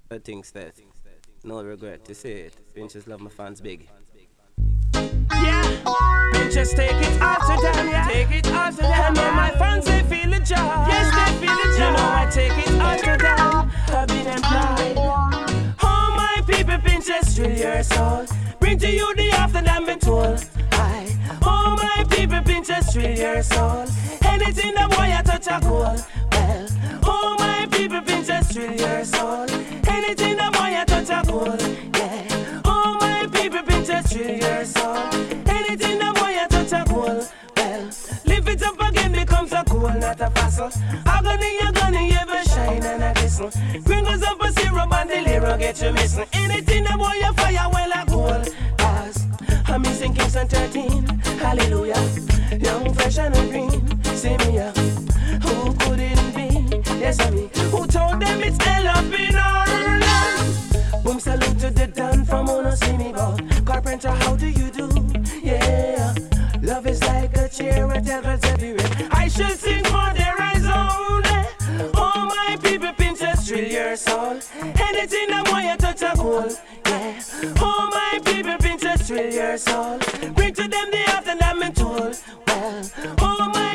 I think that no regret to say it. Pinches love my fans big. Yeah, just take it all to them, yeah. Take it all to them. I know my fans, they feel the joy. Yes, they feel the joy. You know I take it all to them. I've been employed. Oh, my people, Pinches, thrill your soul. Bring to you the after them been told. Oh, my people, Pinches, thrill your soul. Anything that boy I touch a goal. Well, oh, my people, Pinches, thrill your soul. Anything that boy I touch a goal. Yeah. Oh, my people, Pinches, thrill your soul. Anything that boy I touch a goal. Well, live it up again becomes a goal, not a fossil. Agony, you're gonna ever shine and a glisten. Bring us up a syrup and the lyric get you missing. Anything that boy you fire, well, a goal. Cause I'm missing Kingston 13. Hallelujah. Young, fresh and green. See me up. Who could it be? Yes, I mean. Who told them it's hell up in Ireland? Boom, salute to the Don from Ono, see me ball. Carpenter, how do you do? Yeah. Love is like a chair and devils everywhere. I should sing for their eyes only. Oh, my people, Pinches, thrill your soul. Anything that want you touch a goal. Yeah. Oh, my people, Pinches, thrill your soul. Bring to them the after them and told. Well, oh, my